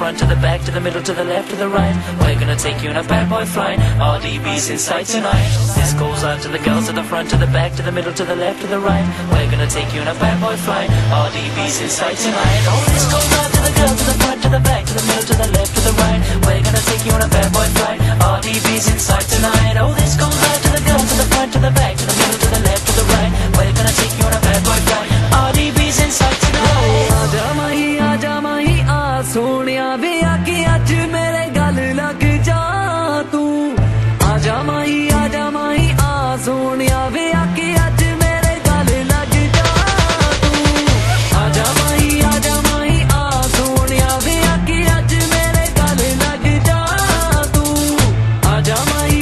front, to the back, to the middle, to the left, to the right. We're gonna take you on a bad boy flight. RDB's in sight tonight. This goes out to the girls, to the front, to the back, to the middle, to the left, to the right. We're gonna take you on a bad boy flight. RDB's in sight tonight. Oh, this goes out to the girls, to the front, to the back, to the middle, to the left, to the right. We're gonna take you on a bad boy flight. RDB's in sight tonight. Oh, this goes out to the girls, to the front, to the back, to the middle, to the left, to the right. We're gonna take you on a bad boy flight. RDB's in sight tonight. आजा माही आ सोनिया वे आके अज मेरे गल लग जा तू आजा माही आ सोनिया वे आके अज मेरे गल लग जा तू आजा माही आ सोनिया वे आके अज मेरे गल लग जा तू आजा माही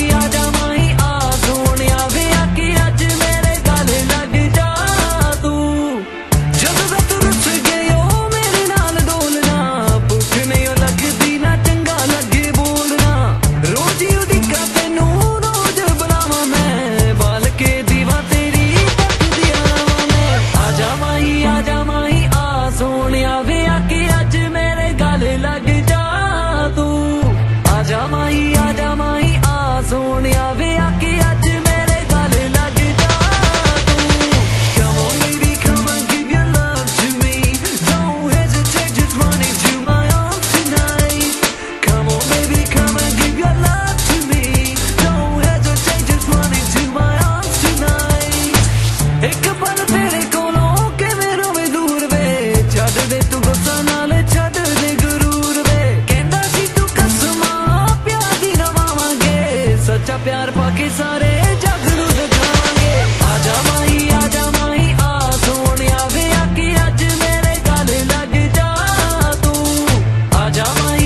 आ सोनिया वे आके अज मेरे गल लग जा तू जदों दा तू रुस गए मेरे नाल डोलना भुख नहीं लगदी ना चंगा लगे बोलना रोज ही उदिका तैनू रोज बुलावा मैं बाल के दीवा तेरी तकदी आवा मैं आजा माही आ सोनिया वे आके अज मेरे गल लग जा तू आजा माही आ सोनिया वे आके अज मेरे गल लग जा तू Come on baby come and give your love to me don't hesitate just run into my arms tonight Come on baby come and give your love to me don't hesitate just run into my arms tonight एक पल तेरे कोलों किवें रोवे दूर वे छड्ड दे तू गुस्सा नाल छड्ड दे गुरूर वे कहंदा सी तू कसमां प्यार दी नवावांगे सच्चा प्यार पाके सारे जग नूं दिखावांगे आजा माही आ सोनिया वे आके अज मेरे गल लग जा तू आजा माही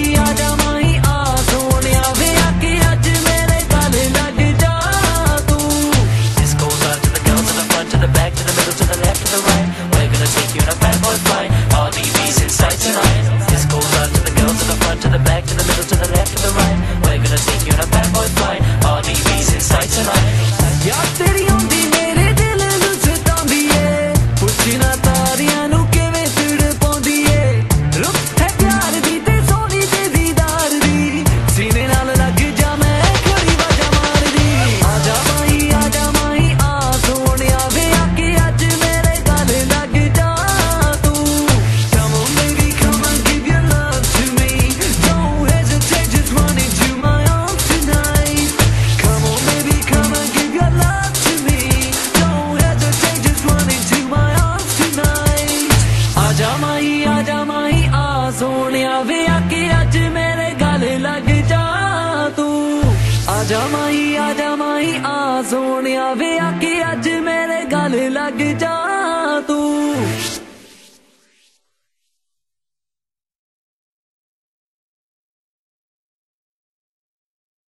आ सोनिया वे आके अज मेरे गल लग जा तू This goes out to the girls, to the front, to the back, to the middle, to the left, to the right. We're gonna take you on a bad boy flight. RDB's in sight tonight. This goes out to the girls, to the front, to the back, to the middle, to the left, to the right. We're gonna take you on a bad boy flight. RDB's in sight tonight. याद तेरी आउंदी मेरे दिल नूं सताउंदी ए पुछना तारियां नूं किवें तुड़ पाउंदी ए रुक है प्यार दी ते सोनी ते दीदार दी सीने नाल लग जा मैं खड़ी बाजा मारदी आजा माही आ सोनिया वे आके अज मेरे गल लग जा तू Come on baby come and give your love to me don't hesitate just run into my arms tonight Come on baby come and give your love to me don't hesitate just run into my arms tonight आजा माही आ सोनिया वे आके अज मेरे गल लग जा तू आजा माही आ सोनिया वे आके अज मेरे गल लग जा